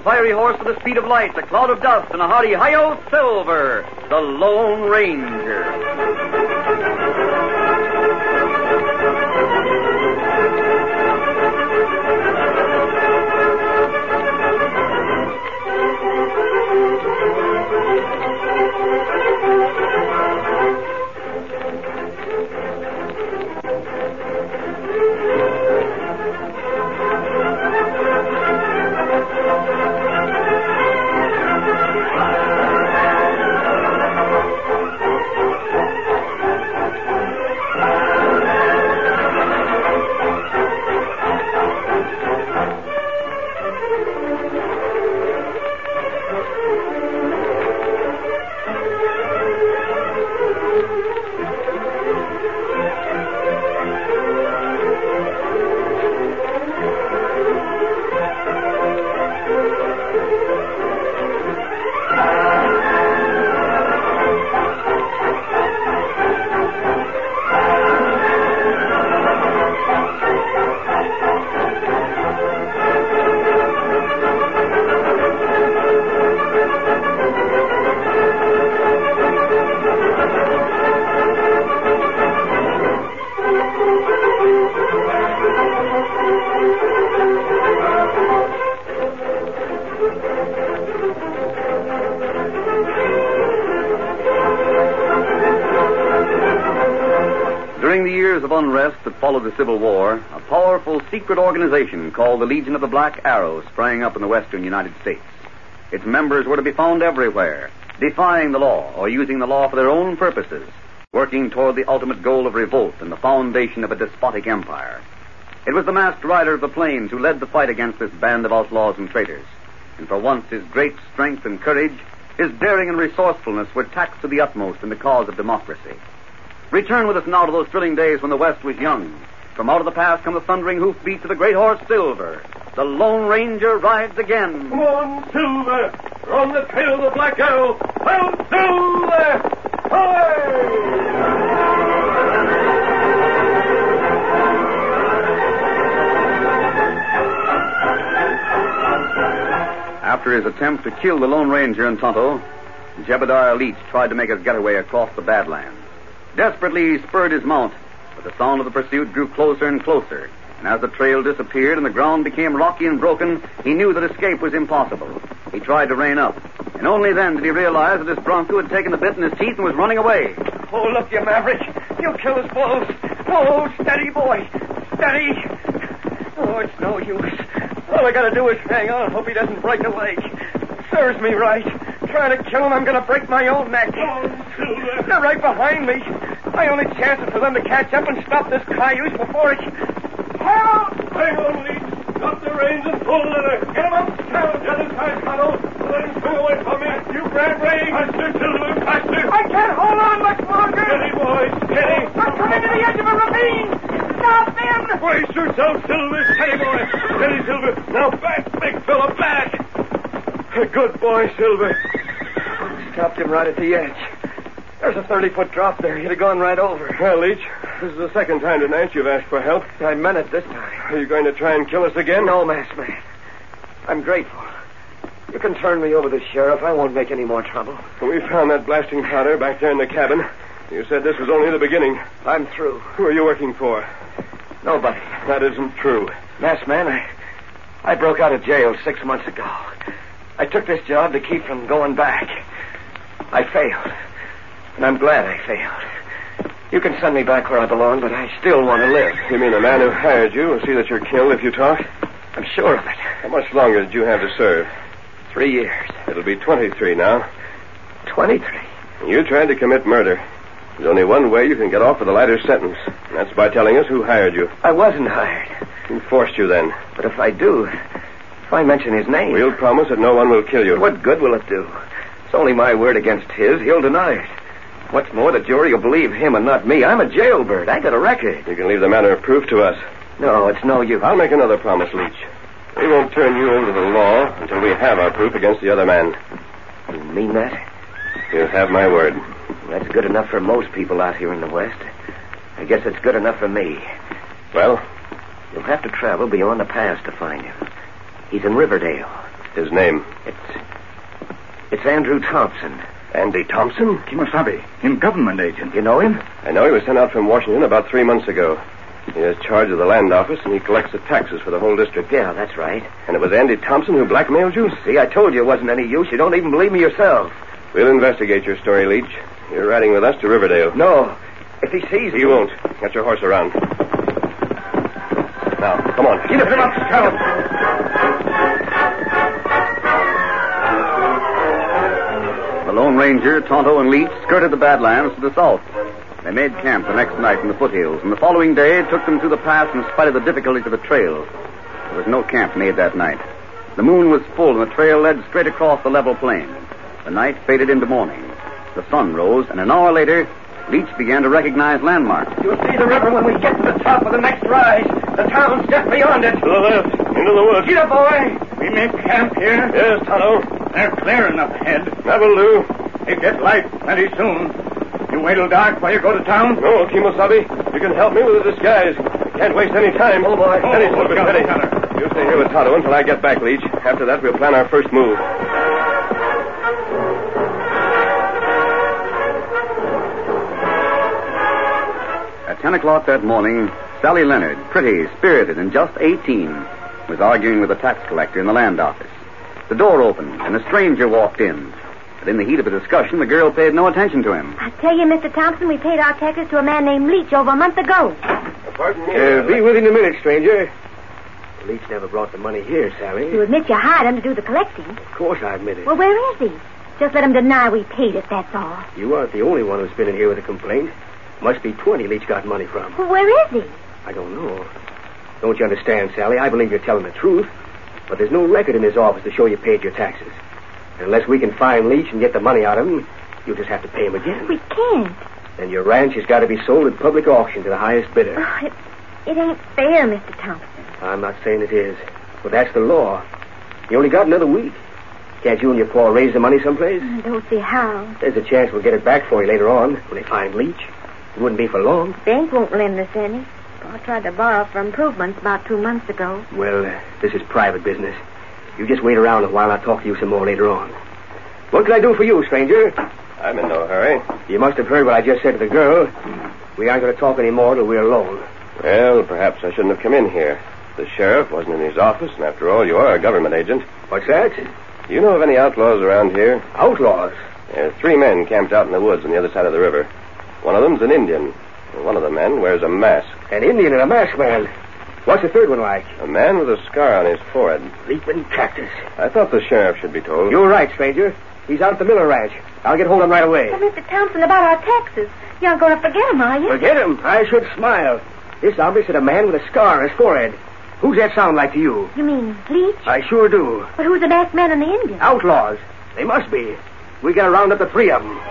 fiery horse with the speed of light, a cloud of dust, and a hearty hi-yo Silver, the Lone Ranger. During the years of unrest that followed the Civil War, a powerful secret organization called the Legion of the Black Arrow sprang up in the western United States. Its members were to be found everywhere, defying the law or using the law for their own purposes, working toward the ultimate goal of revolt and the foundation of a despotic empire. It was the masked rider of the plains who led the fight against this band of outlaws and traitors. And for once, his great strength and courage, his daring and resourcefulness were taxed to the utmost in the cause of democracy. Return with us now to those thrilling days when the West was young. From out of the past come the thundering hoofbeats of the great horse Silver. The Lone Ranger rides again. Come on, Silver! We're on the trail of the Black Arrow! Well, Silver! Hooray! After his attempt to kill the Lone Ranger in Tonto, Jebediah Leach tried to make his getaway across the Badlands. Desperately, he spurred his mount, but the sound of the pursuit grew closer and closer, and as the trail disappeared and the ground became rocky and broken, he knew that escape was impossible. He tried to rein up, and only then did he realize that his bronco had taken the bit in his teeth and was running away. Oh, look, you maverick! You'll kill us both! Oh, steady, boy! Steady! Oh, it's no use. All I gotta do is hang on and hope he doesn't break a leg. Serves me right. Trying to kill him, I'm gonna break my own neck. Oh, Silver! They're right behind me. My only chance is for them to catch up and stop this cayuse before it... Help! Hang on, Leach. Drop the reins and pull leather. Get him up! The other side, Tonto. Let him swing away from me. You grab reins. Faster, Silver, faster. I can't hold on much longer. Steady, boys, steady. I'm coming to the edge of a ravine. Stop them! Brace yourself, Silver. Steady, boy. Steady, Silver. Now back, big fella, back. Good boy, Silver. Stopped him right at the edge. There's a 30-foot drop there. He'd have gone right over. Well, Leach, this is the second time tonight you've asked for help. I meant it this time. Are you going to try and kill us again? No, masked man. I'm grateful. You can turn me over to the sheriff. I won't make any more trouble. We found that blasting powder back there in the cabin. You said this was only the beginning. I'm through. Who are you working for? Nobody. That isn't true. Masked man, I broke out of jail 6 months ago. I took this job to keep from going back. I failed. And I'm glad I failed. You can send me back where I belong, but I still want to live. You mean the man who hired you will see that you're killed if you talk? I'm sure of it. How much longer did you have to serve? 3 years. It'll be 23 now. 23? You tried to commit murder. There's only one way you can get off with a lighter sentence. And that's by telling us who hired you. I wasn't hired. Who forced you then? But if I do, if I mention his name... We'll promise that no one will kill you. What good will it do? It's only my word against his. He'll deny it. What's more, the jury will believe him and not me. I'm a jailbird. I got a record. You can leave the matter of proof to us. No, it's no use. I'll make another promise, Leach. We won't turn you into the law until we have our proof against the other man. You mean that? You have my word. That's good enough for most people out here in the West. I guess it's good enough for me. Well? You'll have to travel beyond the pass to find him. He's in Riverdale. His name? It's Andrew Thompson. Andy Thompson? Kimosabe, him government agent. You know him? I know he was sent out from Washington about 3 months ago. He has charge of the land office, and he collects the taxes for the whole district. Yeah, that's right. And it was Andy Thompson who blackmailed you? See, I told you it wasn't any use. You don't even believe me yourself. We'll investigate your story, Leach. You're riding with us to Riverdale. No. If he sees me... He won't. Get your horse around. Now, come on. Get him up, Scout. The Lone Ranger, Tonto, and Leach skirted the Badlands to the south. They made camp the next night in the foothills, and the following day took them through the pass in spite of the difficulties of the trail. There was no camp made that night. The moon was full, and the trail led straight across the level plain. The night faded into morning. The sun rose, and an hour later, Leach began to recognize landmarks. You'll see the river when we get to the top of the next rise. The town's just beyond it. To the left, into the woods. Get up, boy. We make camp here. Yes, Tonto. They're clearing up ahead. That will do. It get light plenty soon. You wait till dark before you go to town? No, Kimosabe. You can help me with the disguise. Can't waste any time. Oh, boy. Steady, Silver, look out, steady. Gunner. You stay here with Tonto until I get back, Leach. After that, we'll plan our first move. At 10 o'clock that morning, Sally Leonard, pretty, spirited, and just 18, was arguing with a tax collector in the land office. The door opened, and a stranger walked in. But in the heat of the discussion, the girl paid no attention to him. I tell you, Mr. Thompson, we paid our taxes to a man named Leach over a month ago. Pardon me. Be with you in a minute, stranger. Leach never brought the money here, Sally. You admit you hired him to do the collecting. Of course I admit it. Well, where is he? Just let him deny we paid it, that's all. You aren't the only one who's been in here with a complaint. Must be 20 Leach got money from. Well, where is he? I don't know. Don't you understand, Sally? I believe you're telling the truth. But there's no record in his office to show you paid your taxes. And unless we can find Leach and get the money out of him, you'll just have to pay him again. We can't. Then your ranch has got to be sold at public auction to the highest bidder. Oh, it ain't fair, Mr. Thompson. I'm not saying it is. But that's the law. You only got another week. Can't you and your pa raise the money someplace? I don't see how. There's a chance we'll get it back for you later on when they find Leach. It wouldn't be for long. Bank won't lend us any. I tried to borrow for improvements about 2 months ago. Well, this is private business. You just wait around a while. I'll talk to you some more later on. What can I do for you, stranger? I'm in no hurry. You must have heard what I just said to the girl. We aren't going to talk any more till we're alone. Well, perhaps I shouldn't have come in here. The sheriff wasn't in his office, and after all, you are a government agent. What's that? Do you know of any outlaws around here? Outlaws? There are 3 men camped out in the woods on the other side of the river. One of them's an Indian. And one of the men wears a mask. An Indian and a masked man. What's the third one like? A man with a scar on his forehead. Leaping cactus. I thought the sheriff should be told. You're right, stranger. He's out at the Miller Ranch. I'll get hold of him right away. Well, Mr. Thompson, about our taxes. You aren't going to forget them, are you? Forget him? I should smile. This obvious is a man with a scar on his forehead. Who's that sound like to you? You mean Leach? I sure do. But who's the masked man and the Indian? Outlaws. They must be. We gotta round up the 3 of them.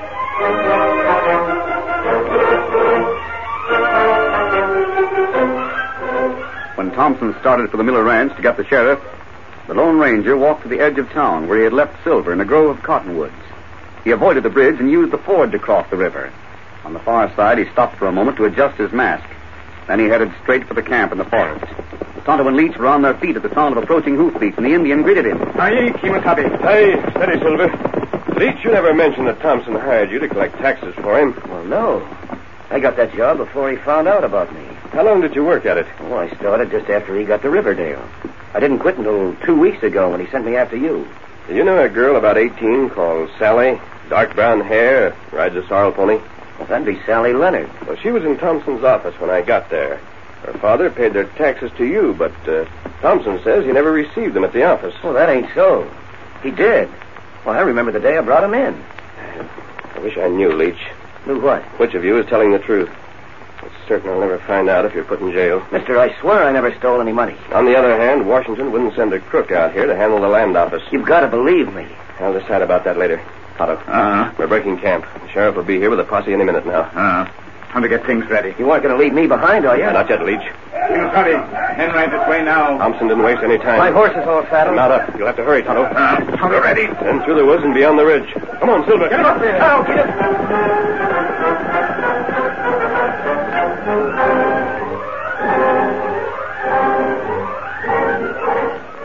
When Thompson started for the Miller Ranch to get the sheriff, the Lone Ranger walked to the edge of town where he had left Silver in a grove of cottonwoods. He avoided the bridge and used the ford to cross the river. On the far side, he stopped for a moment to adjust his mask. Then he headed straight for the camp in the forest. Tonto and Leach were on their feet at the sound of approaching hoofbeats, and the Indian greeted him. Aye, Kimosabe. Hey, steady, Silver. Leach, you never mentioned that Thompson hired you to collect taxes for him. Well, no. I got that job before he found out about me. How long did you work at it? Oh, I started just after he got to Riverdale. I didn't quit until 2 weeks ago when he sent me after you. Do you know a girl about 18 called Sally? Dark brown hair, rides a sorrel pony. Well, that'd be Sally Leonard. Well, she was in Thompson's office when I got there. Her father paid their taxes to you, but Thompson says he never received them at the office. Well, that ain't so. He did. Well, I remember the day I brought him in. I wish I knew, Leach. Knew what? Which of you is telling the truth? It's certain I'll never find out if you're put in jail. Mister, I swear I never stole any money. On the other hand, Washington wouldn't send a crook out here to handle the land office. You've got to believe me. I'll decide about that later. Tonto, we're breaking camp. The sheriff will be here with a posse any minute now. Time to get things ready. You aren't going to leave me behind, are you? Not yet, Leach. Kimosabe, men right this way now. Thompson didn't waste any time. My horse is all saddled. Mount up. You'll have to hurry, Tonto. Tonto ready. Then through the woods and beyond the ridge. Come on, Silver. Get him up there. Now, get him.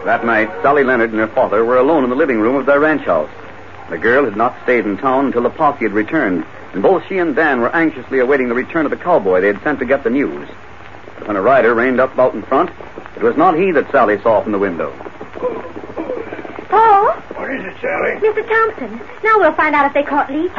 That night, Sally Leonard and her father were alone in the living room of their ranch house. The girl had not stayed in town until the posse had returned, and both she and Dan were anxiously awaiting the return of the cowboy they had sent to get the news. But when a rider reined up out in front, it was not he that Sally saw from the window. Paul? What is it, Sally? Mr. Thompson. Now we'll find out if they caught Leach.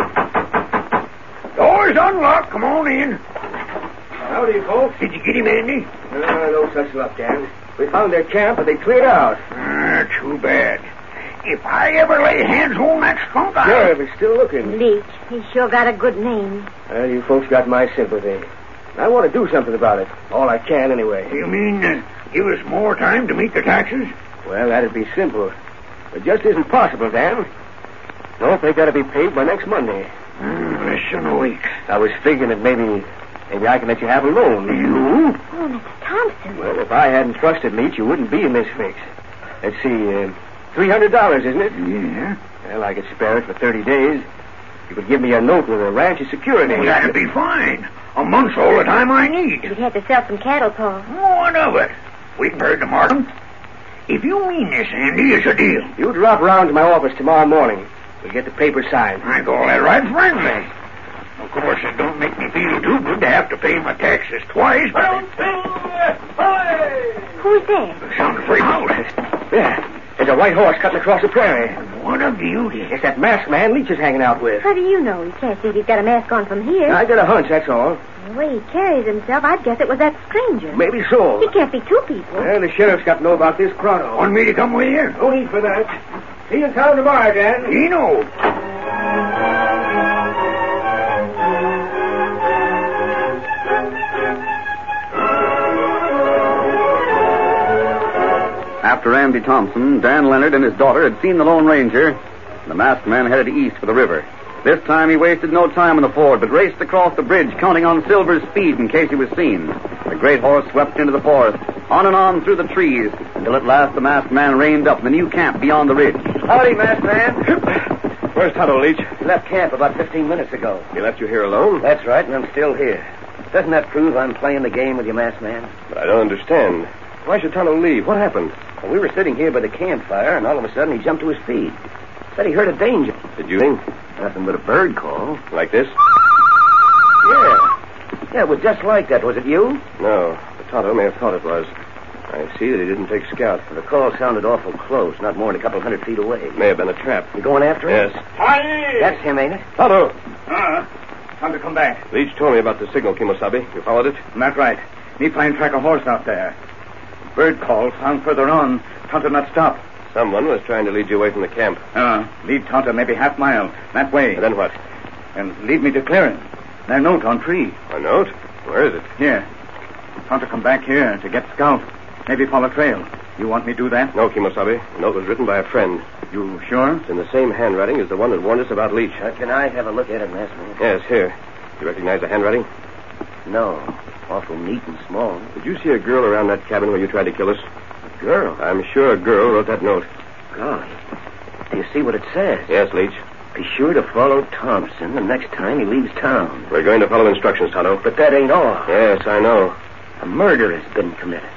Door's unlocked. Come on in. Howdy, folks. Did you get him, Andy? No such luck, Dan. We found their camp, but they cleared out. Too bad. If I ever lay hands on that skunk, Sure, we're still looking. Leach. He's sure got a good name. Well, you folks got my sympathy. I want to do something about it. All I can, anyway. You mean give us more time to meet the taxes? Well, that'd be simple. It just isn't possible, Dan. No, they got to be paid by next Monday. Less than a week. I was figuring that maybe I can let you have a loan. You? Oh, Mr. Thompson. Well, if I hadn't trusted Leach, you wouldn't be in this fix. Let's see, $300, isn't it? Yeah. Well, I could spare it for 30 days. You could give me a note with a ranch's security. Well, that'd be fine. A month's all the time I need. You'd have to sell some cattle, Paul. What of it? We can herd the market. If you mean this, Andy, it's a deal. You drop around to my office tomorrow morning. We'll get the paper signed. I call that right friendly. Of course, it don't make me feel too good to have to pay my taxes twice, but... Who's there? Sounds pretty loud. Yeah. There's a white horse cutting across the prairie. What a beauty. It's that masked man Leach is hanging out with. How do you know? You can't see if he's got a mask on from here. I got a hunch, that's all. The way he carries himself, I'd guess it was that stranger. Maybe so. He can't be two people. Well, the sheriff's got to know about this pronto. Want me to come with you? No need for that. See you in town tomorrow, Dan. He knows. After Andy Thompson, Dan Leonard and his daughter had seen the Lone Ranger. The masked man headed east for the river. This time he wasted no time on the ford, but raced across the bridge, counting on Silver's speed in case he was seen. The great horse swept into the forest, on and on through the trees, until at last the masked man reined up in the new camp beyond the ridge. Howdy, masked man. Where's Tonto, Leach? He left camp about 15 minutes ago. He left you here alone? That's right, and I'm still here. Doesn't that prove I'm playing the game with you, masked man? But I don't understand. Why should Tonto leave? What happened? Well, we were sitting here by the campfire, and all of a sudden he jumped to his feet. Said he heard a danger. Did you think? Nothing but a bird call. Like this? Yeah, it was just like that. Was it you? No, but Tonto may have thought it was. I see that he didn't take scout. The call sounded awful close, not more than a couple hundred feet away. It may have been a trap. You going after him? Yes. Hi! That's him, ain't it? Tonto! Time to come back. Leach told me about the signal, Kimosabe. You followed it? That's right. Me find track a horse out there. Bird call found further on. Tonto not stop. Someone was trying to lead you away from the camp. Lead Tonto maybe half mile. That way. And then what? And lead me to clearing. That note on tree. A note? Where is it? Here. Tonto come back here to get scout. Maybe follow trail. You want me to do that? No, Kimosabe. The note was written by a friend. You sure? It's in the same handwriting as the one that warned us about Leach. Can I have a look at it, masked man? Yes, here. You recognize the handwriting? No. Awful neat and small. Did you see a girl around that cabin where you tried to kill us? A girl? I'm sure a girl wrote that note. Golly. Do you see what it says? Yes, Leach. Be sure to follow Thompson the next time he leaves town. We're going to follow instructions, Tonto. But that ain't all. Yes, I know. A murder has been committed.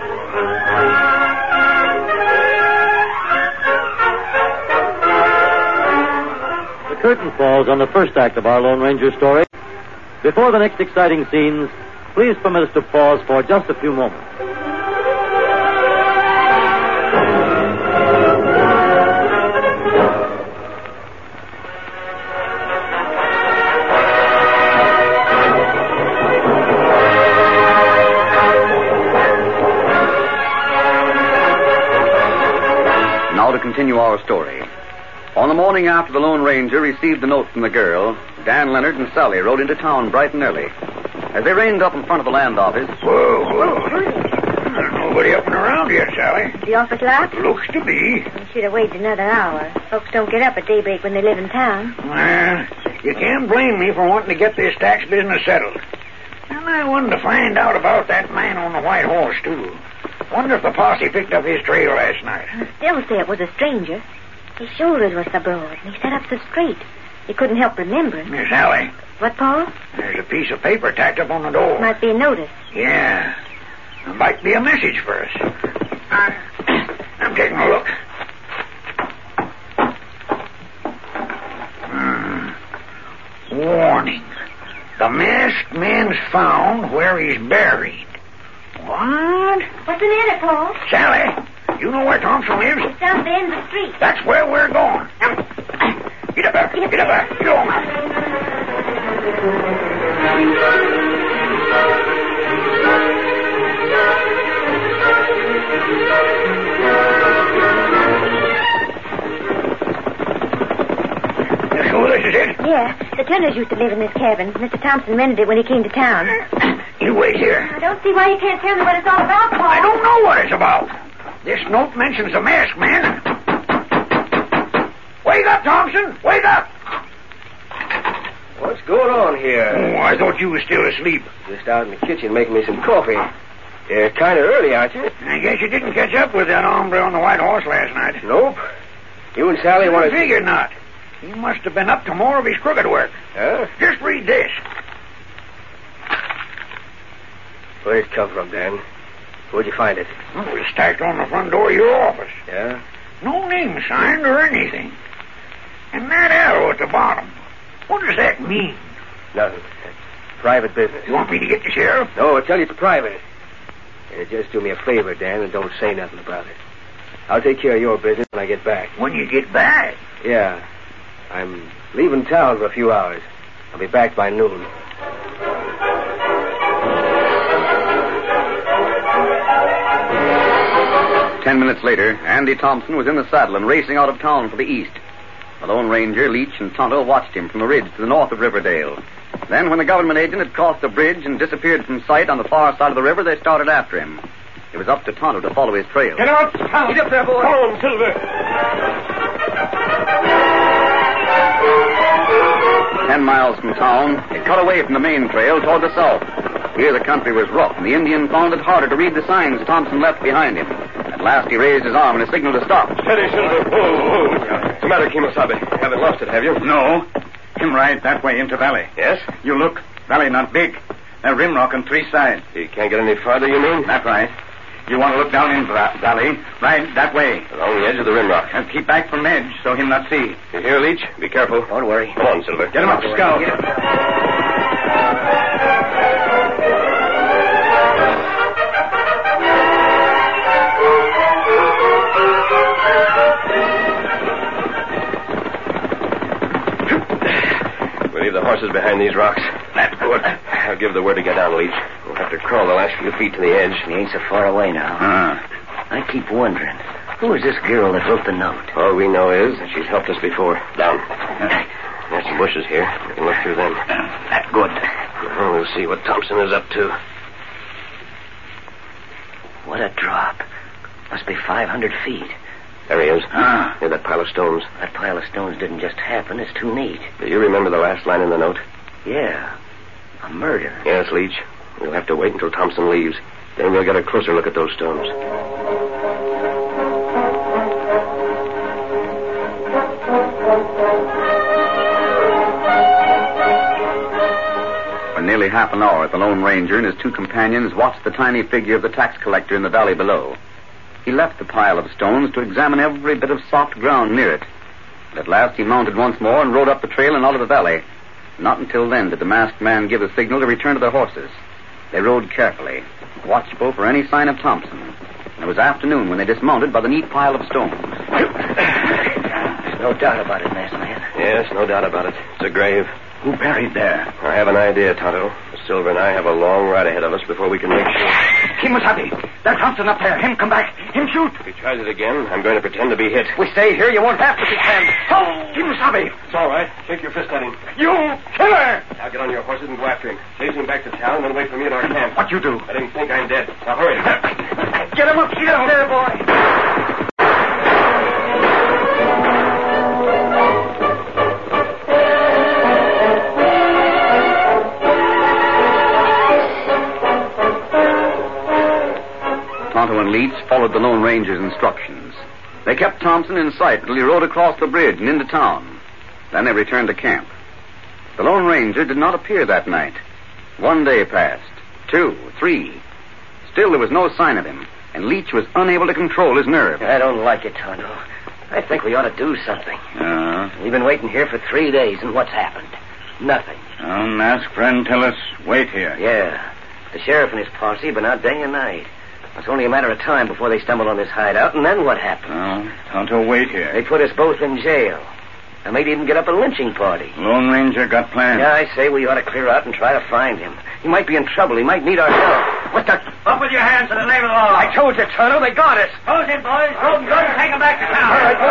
The curtain falls on the first act of our Lone Ranger story. Before the next exciting scenes, please permit us to pause for just a few moments. Now to continue our story. On the morning after the Lone Ranger received the note from the girl, Dan Leonard and Sally rode into town bright and early. As they reined up in front of the land office... Whoa. There's nobody up and around yet, Sally. The office locked? Looks to be. We should have waited another hour. Folks don't get up at daybreak when they live in town. Well, you can't blame me for wanting to get this tax business settled. And I wanted to find out about that man on the white horse, too. Wonder if the posse picked up his trail last night. I still say it was a stranger. His shoulders were so broad, and he sat up so straight. You couldn't help remembering. Miss Sally, What, Paul? there's a piece of paper tacked up on the door. Might be a notice. Yeah. It might be a message for us. taking a look. Warning. The masked man's found where he's buried. What? What's the matter, Paul? Sally, you know where Thompson lives? It's down the end of the street. That's where we're going. Get up there. Get up there. Get on So this is it? Yeah. The Turners used to live in this cabin. Mr. Thompson rented it when he came to town. You wait here. I don't see why you can't tell me what it's all about, Paul. I don't know what it's about. This note mentions the masked man. Wake up, Thompson. Wake up. What's going on here? Oh, I thought you were still asleep. Just out in the kitchen making me some coffee. You're kind of early, aren't you? I guess you didn't catch up with that hombre on the white horse last night. Nope. You and Sally want I to... figured not. He must have been up to more of his crooked work. Huh? Just read this. Where'd it come from, Dan? Where'd you find it? Well, it was stacked on the front door of your office. Yeah? No name signed or anything. And that arrow at the bottom. What does that mean? Nothing. Private business. You want me to get the sheriff? No, I tell you it's private. Just do me a favor, Dan, and don't say nothing about it. I'll take care of your business when I get back. When you get back? Yeah. I'm leaving town for a few hours. I'll be back by noon. Ten minutes later, Andy Thompson was in the saddle and racing out of town for the east. The Lone Ranger, Leach, and Tonto watched him from the ridge to the north of Riverdale. Then, when the government agent had crossed the bridge and disappeared from sight on the far side of the river, they started after him. It was up to Tonto to follow his trail. Get out! Get up there, boy! Follow him, Silver. 10 miles from town, it cut away from the main trail toward the south. Here the country was rough, and the Indian found it harder to read the signs Thompson left behind him. At last he raised his arm in a signal to stop. Steady, Silver. Whoa. What's the matter, Kimosabe? Haven't lost it, have you? No. Him ride that way into valley. Yes? You look. Valley not big. A rim rock on 3 sides. You can't get any farther, you mean? That's right. You want to look down in valley, ride that way. Along the edge of the rim rock. And keep back from edge so him not see. You hear, Leach? Be careful. Don't worry. Come on, Silver. Get him up the scout. We'll leave the horses behind these rocks. That's good. I'll give the word to get down, Leach. We'll have to crawl the last few feet to the edge. He ain't so far away now. I keep wondering, who is this girl that wrote the note? All we know is that she's helped us before. Down. There's some bushes here. We can look through them. That's good. Well, we'll see what Thompson is up to. What a drop. Must be 500 feet. There he is. Near that pile of stones. That pile of stones didn't just happen. It's too neat. Do you remember the last line in the note? Yeah. A murder. Yes, Leach. We'll have to wait until Thompson leaves. Then we'll get a closer look at those stones. For nearly half an hour, the Lone Ranger and his 2 companions watched the tiny figure of the tax collector in the valley below. He left the pile of stones to examine every bit of soft ground near it. But at last he mounted once more and rode up the trail and out of the valley. Not until then did the masked man give the signal to return to their horses. They rode carefully, watchful for any sign of Thompson. And it was afternoon when they dismounted by the neat pile of stones. There's no doubt about it, masked man. Yes, no doubt about it. It's a grave. Who buried there? I have an idea, Tonto. Silver and I have a long ride ahead of us before we can make sure. Kimosabe. There's Thompson up there. Him come back. Him shoot. If he tries it again, I'm going to pretend to be hit. We stay here. You won't have to pretend. Oh, Kimosabe. It's all right. Shake your fist at him. You killer. Now get on your horses and go after him. Chase him back to town and then wait for me at our camp. What you do? Let him think I'm dead. Now hurry. Get him up there, boy. Tonto and Leach followed the Lone Ranger's instructions. They kept Thompson in sight until he rode across the bridge and into town. Then they returned to camp. The Lone Ranger did not appear that night. 1 day passed. 2, 3. Still there was no sign of him. and Leach was unable to control his nerve. I don't like it, Tonto. I think we ought to do something. We've been waiting here for 3 days, and what's happened? Nothing. Masked friend, tell us, wait here. Yeah. The sheriff and his posse have been out day and night. It's only a matter of time before they stumble on this hideout, and then what happens? Tonto, wait here. They put us both in jail. And they'd even get up a lynching party. Lone Ranger got plans. Yeah, I say we ought to clear out and try to find him. He might be in trouble. He might need our help. What the... Up with your hands in the name of the law. I told you, Tonto, they got us. Close in, boys. Rope and gun, take him back to town. All right, go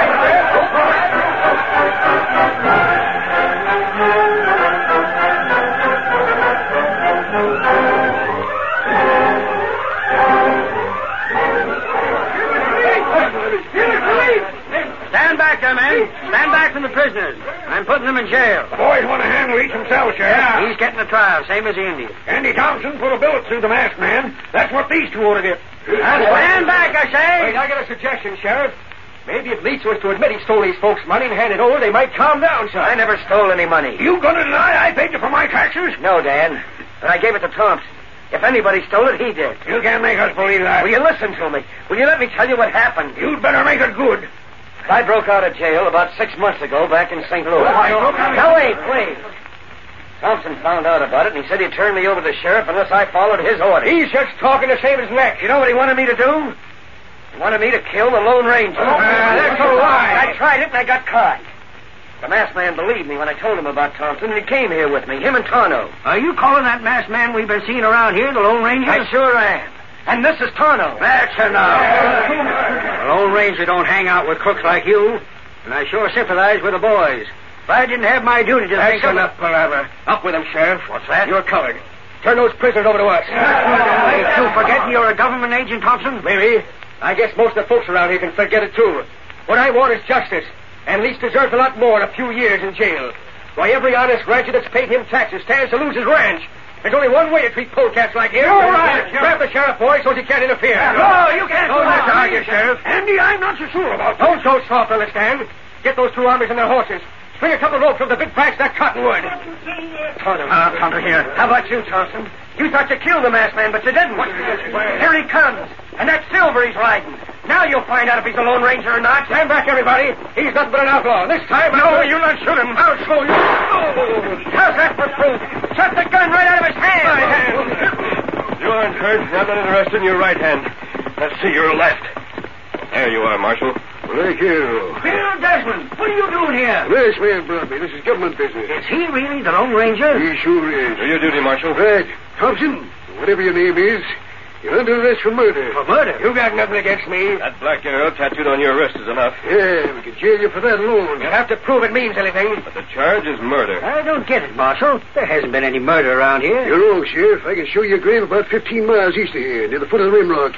Stand back there, men. Stand back from the prisoners. I'm putting them in jail. The boys want to handle Leach himself, Sheriff. Yeah. He's getting a trial, same as the Indian. Andy Thompson put a bullet through the masked man. That's what these two ought to get. Stand back, I say. Wait, I got a suggestion, Sheriff. Maybe if Leach was to admit he stole these folks' money and hand it over, they might calm down some. I never stole any money. You gonna deny I paid you for my taxes? No, Dan. But I gave it to Thompson. If anybody stole it, he did. You can't make us believe that. Will you listen to me? Will you let me tell you what happened? You'd better make it good. I broke out of jail about 6 months ago back in St. Louis. Now, wait. Thompson found out about it, and he said he'd turn me over to the sheriff unless I followed his orders. He's just talking to save his neck. You know what he wanted me to do? He wanted me to kill the Lone Ranger. That's a lie. I tried it, and I got caught. The masked man believed me when I told him about Thompson, and he came here with me, him and Tonto. Are you calling that masked man we've been seeing around here the Lone Ranger? I sure am. And this is Tonto. That's enough. The Lone Ranger don't hang out with crooks like you, and I sure sympathize with the boys. If I didn't have my duty to think of... That's enough palaver. Up with him, Sheriff. What's that? You're colored. Turn those prisoners over to us. Ain't you forgetting you're a government agent, Thompson? Maybe. I guess most of the folks around here can forget it, too. What I want is justice. And Leach deserves a lot more than a few years in jail. Why, every honest rancher that's paid him taxes stands to lose his ranch. There's only one way to treat polecats like him. All right. Grab the sheriff, boy, so he can't interfere. No, you can't do Don't that. argue, Sheriff. Andy, I'm not so sure about that. Don't go soft, understand? Get those two armies and their horses. String a couple of ropes from the big branch of that cottonwood. Tonto here. How about you, Thompson? You thought you killed the masked man, but you didn't. Here he comes. And that Silver he's riding. Now you'll find out if he's a Lone Ranger or not. Stand back, everybody. He's nothing but an outlaw. This time... No, you'll not shoot him. I'll show you. How's that for proof? Shot the gun right out of his hand. My hand. You aren't hurt. I'm not interested in your right hand. Let's see your left. There you are, Marshal. Thank you. Bill Desmond, what are you doing here? This man brought me. This is government business. Is he really the Lone Ranger? He sure is. Do your duty, Marshal. Right. Thompson, whatever your name is, you're under arrest for murder. For murder? You got nothing against me. That black arrow tattooed on your wrist is enough. Yeah, we can jail you for that alone. You'll have to prove it means anything. But the charge is murder. I don't get it, Marshal. There hasn't been any murder around here. You're wrong, Sheriff. I can show you a grave about 15 miles east of here, near the foot of the rim rock.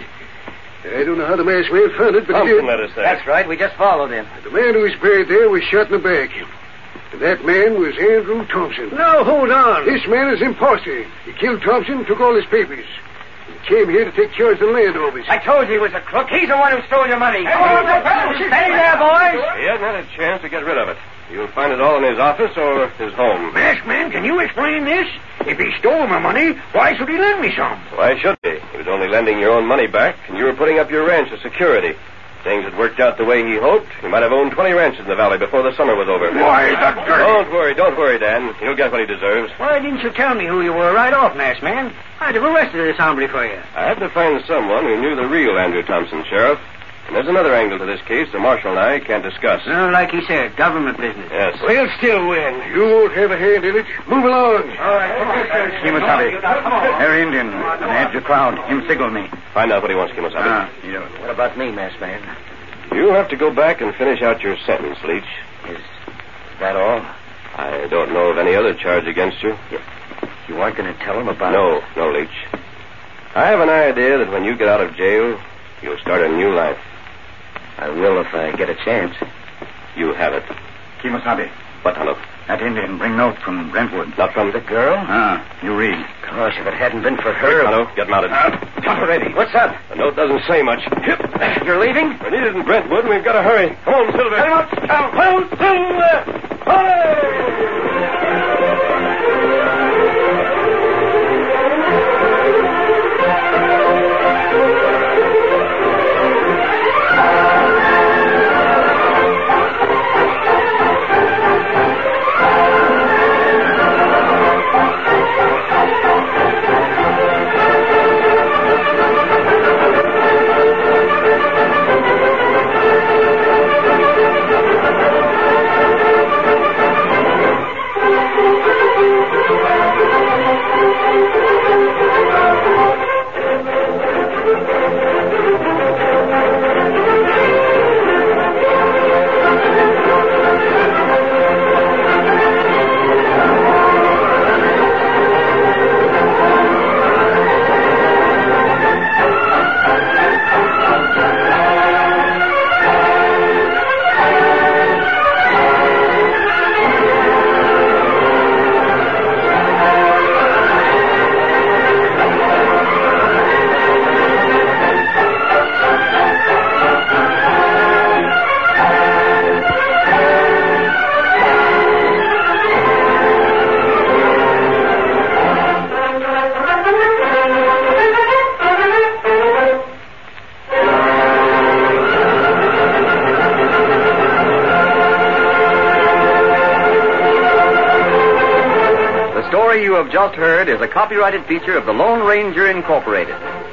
I don't know how the masked man found it, but he Thompson did. let us there. That's right. We just followed him. The man who was buried there was shot in the back. And that man was Andrew Thompson. No, hold on. This man is an imposter. He killed Thompson, took all his papers. He came here to take charge of the land office. I told you he was a crook. He's the one who stole your money. Stay there, boys. He hasn't had a chance to get rid of it. You'll find it all in his office or his home. Masked man, can you explain this? If he stole my money, why should he lend me some? Why should he? He was only lending your own money back, and you were putting up your ranch as security. Things had worked out the way he hoped. He might have owned 20 ranches in the valley before the summer was over. Why, the dirt... Don't worry, Dan. He'll get what he deserves. Why didn't you tell me who you were right off, masked man? I'd have arrested this hombre for you. I had to find someone who knew the real Andrew Thompson, Sheriff. And there's another angle to this case the Marshal and I can't discuss. Like he said, government business. Yes. We'll still win. You won't have a hand in it. Move along. All right. Kimasabi. They're Indian. On the edge of the crowd. Him signal me. Find out what he wants, Kimasabi. What about me, masked man? You have to go back and finish out your sentence, Leach. Is that all? I don't know of any other charge against you. You aren't going to tell him about No, Leach. I have an idea that when you get out of jail, you'll start a new life. I will if I get a chance. You have it. Kimasabi. What, Tonto? That Indian bring note from Brentwood. Not from The girl? You read. Gosh, if it hadn't been for her... Tonto, get mounted. Tonto, ready. What's up? The note doesn't say much. You're leaving? We're needed in Brentwood, and we've got to hurry. Come on, Silver. Come on, Silver! The story you have just heard is a copyrighted feature of the Lone Ranger Incorporated.